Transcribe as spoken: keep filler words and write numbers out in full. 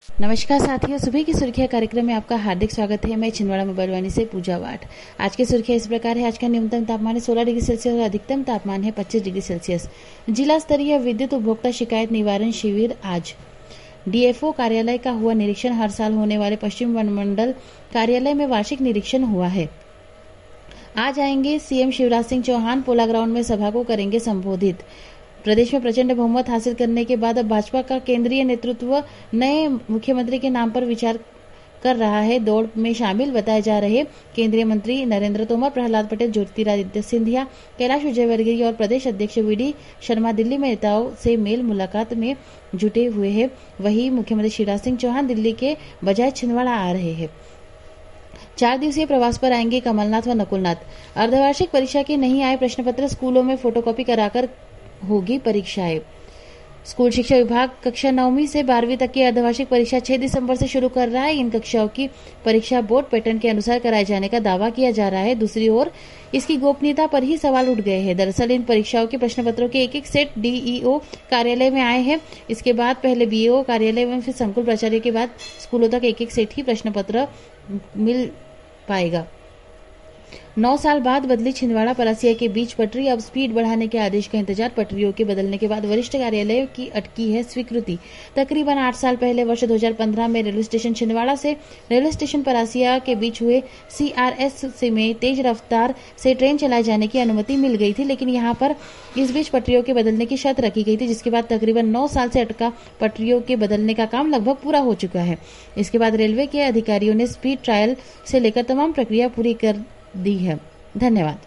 नमस्कार साथियों, सुबह की सुर्खियां कार्यक्रम में आपका हार्दिक स्वागत है। मैं छिंदवाड़ा में बड़वानी से पूजा वाट। आज की सुर्खियां इस प्रकार है। आज का न्यूनतम तापमान है सोलह डिग्री सेल्सियस और अधिकतम तापमान है पच्चीस डिग्री सेल्सियस। जिला स्तरीय विद्युत उपभोक्ता शिकायत निवारण शिविर आज। डीएफओ कार्यालय का हुआ निरीक्षण। हर साल होने वाले पश्चिम वनमंडल कार्यालय में वार्षिक निरीक्षण हुआ है। आज आएंगे सीएम शिवराज सिंह चौहान। पोला ग्राउंड में सभा को करेंगे संबोधित। प्रदेश में प्रचंड बहुमत हासिल करने के बाद अब भाजपा का केंद्रीय नेतृत्व नए मुख्यमंत्री के नाम पर विचार कर रहा है। दौड़ में शामिल बताए जा रहे केंद्रीय मंत्री नरेंद्र तोमर, प्रहलाद पटेल, ज्योतिरादित्य सिंधिया, कैलाश विजयवर्गीय और प्रदेश अध्यक्ष वीडी शर्मा दिल्ली में नेताओं से मेल मुलाकात में जुटे हुए हैं। वहीं मुख्यमंत्री शिवराज सिंह चौहान दिल्ली के बजाय छिंदवाड़ा आ रहे हैं। चार दिवसीय प्रवास पर आएंगे कमलनाथ व नकुलनाथ। अर्धवार्षिक परीक्षा के नहीं आए प्रश्न पत्र स्कूलों में फोटोकॉपी कराकर होगी परीक्षाएं। स्कूल शिक्षा विभाग कक्षा नौवीं से बारहवीं तक की अर्धवार्षिक परीक्षा छह दिसंबर से शुरू कर रहा है। इन कक्षाओं की परीक्षा बोर्ड पैटर्न के अनुसार कराए जाने का दावा किया जा रहा है। दूसरी ओर इसकी गोपनीयता पर ही सवाल उठ गए हैं। दरअसल इन परीक्षाओं के प्रश्न पत्रों के एक एक सेट डीईओ कार्यालय में आए हैं। इसके बाद पहले बीईओ कार्यालय में, फिर संकुल प्राचार्य के बाद स्कूलों तक एक एक सेट ही प्रश्न पत्र मिल पाएगा। नौ साल बाद बदली छिंदवाड़ा परासिया के बीच पटरी। अब स्पीड बढ़ाने के आदेश का इंतजार। पटरियों के बदलने के बाद वरिष्ठ कार्यालय की अटकी है स्वीकृति। तकरीबन आठ साल पहले वर्ष दो हज़ार पंद्रह में रेलवे स्टेशन छिंदवाड़ा से रेलवे स्टेशन परासिया के बीच हुए सीआरएस में तेज रफ्तार से ट्रेन चलाए जाने की अनुमति मिल गई थी, लेकिन यहां पर इस बीच पटरियों के बदलने की शर्त रखी गई थी, जिसके बाद तकरीबन नौ साल से अटका पटरियों के बदलने का काम लगभग पूरा हो चुका है। इसके बाद रेलवे के अधिकारियों ने स्पीड ट्रायल से लेकर तमाम प्रक्रिया पूरी कर दी है। धन्यवाद।